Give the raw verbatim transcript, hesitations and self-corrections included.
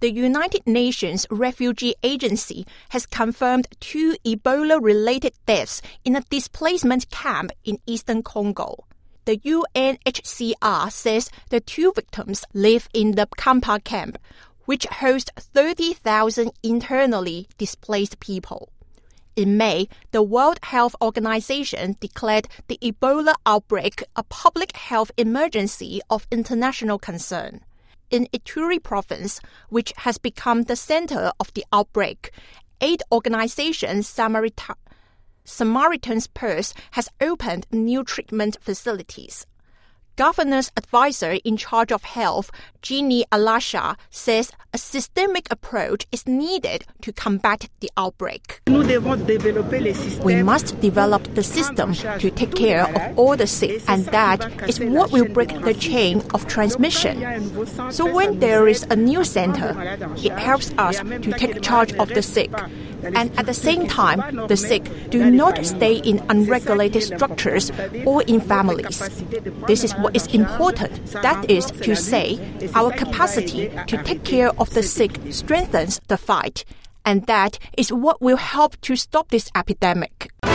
The United Nations Refugee Agency has confirmed two Ebola-related deaths in a displacement camp in eastern Congo. The U N H C R says the two victims live in the Kampa camp, which hosts thirty thousand internally displaced people. In May, the World Health Organization declared the Ebola outbreak a public health emergency of international concern. In Ituri province, which has become the center of the outbreak, aid organization Samarita- Samaritan's Purse has opened new treatment facilities. Governor's advisor in charge of health, Jeannie Alasha, says a systemic approach is needed to combat the outbreak. We must develop the system to take care of all the sick, and that is what will break the chain of transmission. So when there is a new center, it helps us to take charge of the sick. And at the same time, the sick do not stay in unregulated structures or in families. This is what is important. That is to say, our capacity to take care of the sick strengthens the fight. And that is what will help to stop this epidemic.